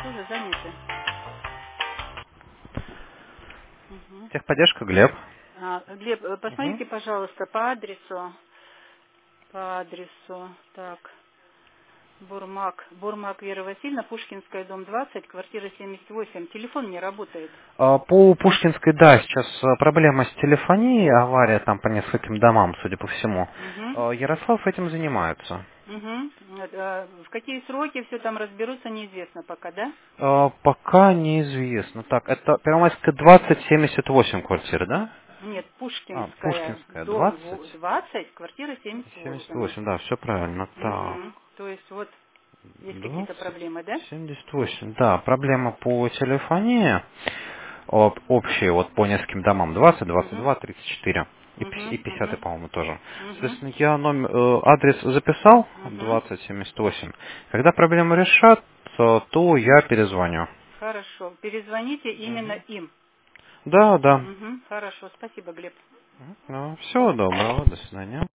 тоже заняты. Мгм. Техподдержка, Глеб. Глеб, Мгм. посмотрите, пожалуйста, по адресу, так, Бурмак Вера Васильевна, Пушкинская, дом 20, квартира 78. Телефон не работает. По Пушкинской, да, сейчас проблема с телефонией, авария там по нескольким домам, судя по всему. Угу. Ярослав этим занимается. Угу. В какие сроки все там разберутся, неизвестно пока, да? Пока неизвестно. Так, это Первомайская 2078 квартира, да? Нет, Пушкинская, Пушкинская дом 20 20, квартира 78. 78, да, все правильно. Так, Угу. То есть вот есть какие-то 20 проблемы, да? 78, да, проблема по телефонии. Общие вот по нескольким домам 20, Угу. 22, 34 и Угу. 50 по-моему, тоже. Угу. Соответственно, я адрес записал, Угу. 2078. Когда проблему решат, то я перезвоню. Хорошо. Перезвоните именно Мгм. им. Да, да. Угу. Хорошо. Спасибо, Глеб. Ну, всего доброго, до свидания.